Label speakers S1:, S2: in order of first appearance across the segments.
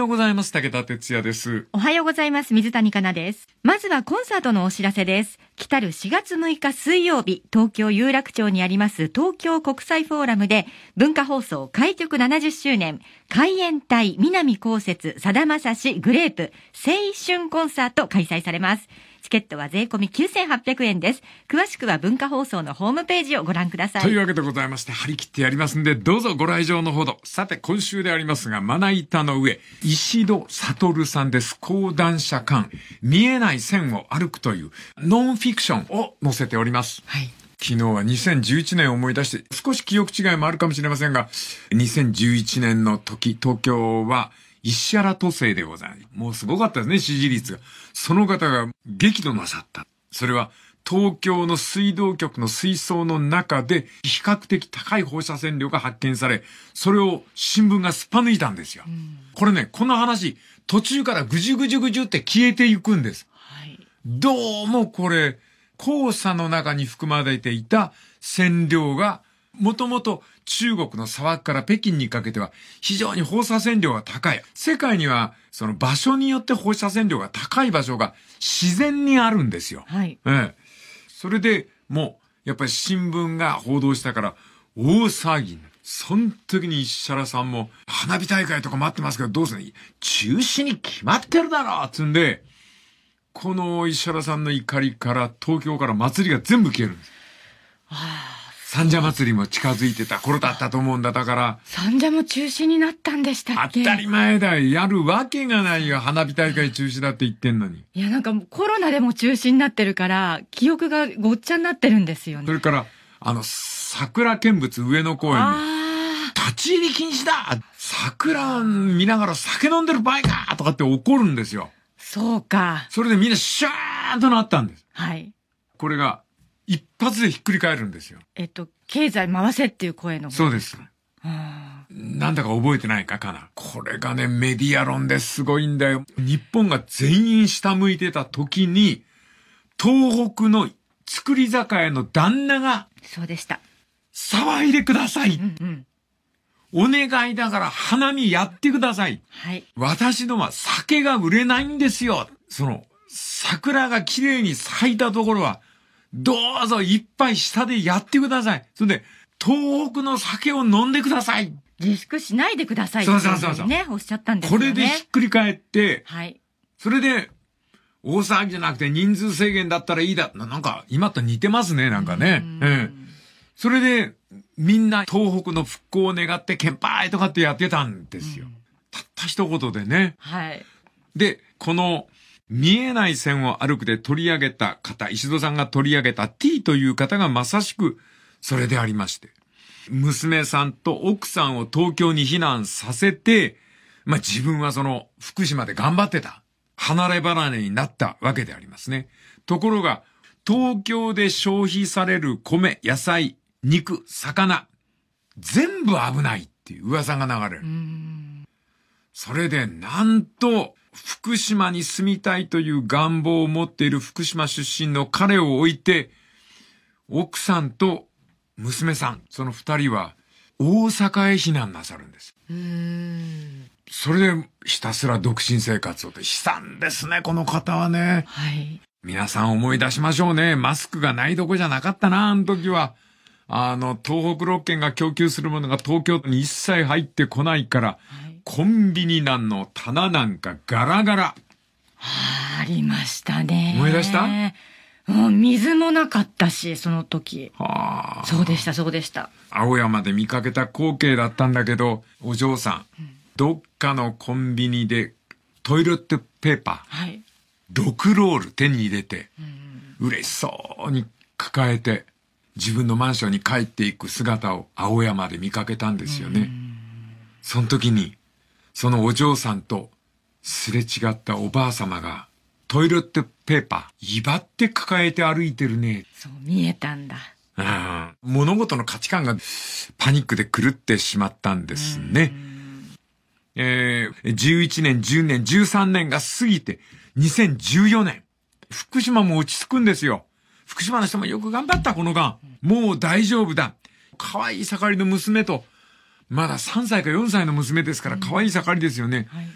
S1: うございます。武田哲也です。
S2: おはようございます。水谷香奈です。まずはコンサートのお知らせです。来たる4月6日水曜日、東京有楽町にあります東京国際フォーラムで、文化放送開局70周年、海援隊、南こうせつ、さだまさし、グレープ、青春コンサート開催されます。チケットは税込み9800円です。詳しくは文化放送のホームページをご覧ください。
S1: というわけでございまして、張り切ってやりますんで、どうぞご来場のほど。さて、今週でありますが、まな板の上、石戸悟さんです。講談社館、見えない線を歩くというノンフィクションを載せております。
S2: はい。
S1: 昨日は2011年を思い出して、少し記憶違いもあるかもしれませんが、2011年の時、東京は石原都政でございます。もうすごかったですね、支持率が。その方が激怒なさった。それは東京の水道局の水槽の中で比較的高い放射線量が発見され、それを新聞がすっぱ抜いたんですよ。これね、この話、途中からぐじゅぐじゅぐじゅって消えていくんです。
S2: はい。
S1: どうもこれ、黄砂の中に含まれていた線量が、もともと中国の砂漠から北京にかけては非常に放射線量が高い。世界にはその場所によって放射線量が高い場所が自然にあるんですよ。
S2: はい。
S1: それでもうやっぱり新聞が報道したから大騒ぎになる。その時に石原さんも花火大会とか待ってますけどどうするの？中止に決まってるだろうつんで、この石原さんの怒りから東京から祭りが全部消えるんです。三社祭りも近づいてた頃だったと思うんだ。だから
S2: 三社も中止になったんでしたっけ？
S1: 当たり前だよ。やるわけがないよ。花火大会中止だって言ってんのに。
S2: いや、なんかコロナでも中止になってるから記憶がごっちゃになってるんですよね。
S1: それから桜見物上野公園に立ち入り禁止だ、桜見ながら酒飲んでる場合かとかって怒るんですよ。
S2: そうか。
S1: それでみんなシャーンとなったんです。
S2: はい。
S1: これが一発でひっくり返るんですよ。
S2: 経済回せっていう声の。
S1: そうです。なんだか覚えてないかな。これがね、メディア論ですごいんだよ。日本が全員下向いてた時に、東北の造り酒屋の旦那が、
S2: そうでした。
S1: 騒いでください。お願いだから花見やってください。
S2: はい。
S1: 私のは酒が売れないんですよ。桜が綺麗に咲いたところは、どうぞ一杯下でやってください。それで、東北の酒を飲んでください。
S2: 自粛しないでくださいってね、おっしゃったんですよね。
S1: これでひっくり返って、
S2: はい。
S1: それで、大騒ぎじゃなくて人数制限だったらいいだ。なんか、今と似てますね、なんかね。それで、みんな東北の復興を願って献杯とかってやってたんですよ。たった一言でね。
S2: はい。
S1: で、この、見えない線を歩くで取り上げた方、石戸さんが取り上げた T という方がまさしくそれでありまして、娘さんと奥さんを東京に避難させて、自分は福島で頑張ってた。離れ離れになったわけでありますね。ところが、東京で消費される米、野菜、肉、魚、全部危ないっていう噂が流れる。それでなんと、福島に住みたいという願望を持っている福島出身の彼を置いて、奥さんと娘さん、その二人は大阪へ避難なさるんです。それでひたすら独身生活をって悲惨ですね、この方はね。
S2: はい。
S1: 皆さん思い出しましょうね。マスクがないどこじゃなかったな、あの時は。東北6県が供給するものが東京都に一切入ってこないから、コンビニの棚なんかガラガラ。
S2: ありましたね。
S1: 思い出した？
S2: 水もなかったし、その時。そうでした、そうでした。
S1: 青山で見かけた光景だったんだけど、お嬢さん、どっかのコンビニでトイレットペーパー、6ロール手に入れて、嬉しそうに抱えて、自分のマンションに帰っていく姿を青山で見かけたんですよね。その時に、そのお嬢さんとすれ違ったおばあ様がトイレットペーパー、威張って抱えて歩いてるね。
S2: そう見えたんだ。
S1: 物事の価値観がパニックで狂ってしまったんですね。11年、10年、13年が過ぎて2014年、福島も落ち着くんですよ。福島の人もよく頑張った、この間。もう大丈夫だ。可愛い盛りの娘と、まだ3歳か4歳の娘ですから可愛い盛りですよね。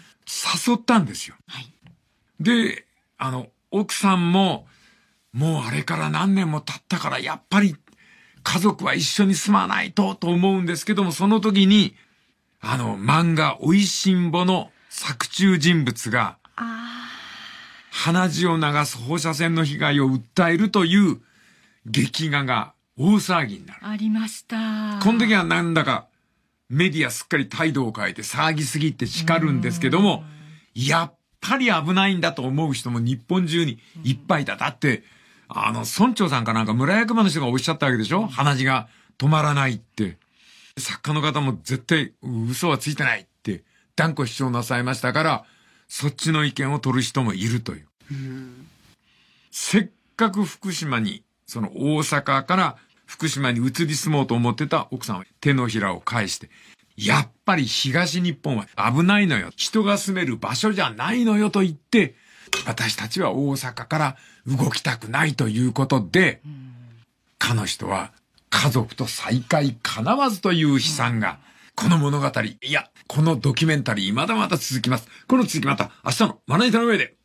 S1: 誘ったんですよ。
S2: はい。
S1: で、奥さんも、もうあれから何年も経ったから、やっぱり家族は一緒に住まないと思うんですけども、その時に、漫画、おいしんぼの作中人物が、鼻血を流す放射線の被害を訴えるという劇画が大騒ぎになる。
S2: ありました。
S1: この時はなんだかメディアすっかり態度を変えて騒ぎすぎって叱るんですけども、やっぱり危ないんだと思う人も日本中にいっぱいだ。だって、村長さんかなんか村役場の人がおっしゃったわけでしょ？鼻血が止まらないって。作家の方も絶対嘘はついてないって断固主張なさいましたから、そっちの意見を取る人もいるという。せっかく福島に、その大阪から福島に移り住もうと思ってた奥さんは手のひらを返して、やっぱり東日本は危ないのよ。人が住める場所じゃないのよと言って、私たちは大阪から動きたくないということで、かの人は家族と再会叶わずという悲惨が、この物語、いや、このドキュメンタリーまだまだ続きます。この続きまた明日のまな板の上で。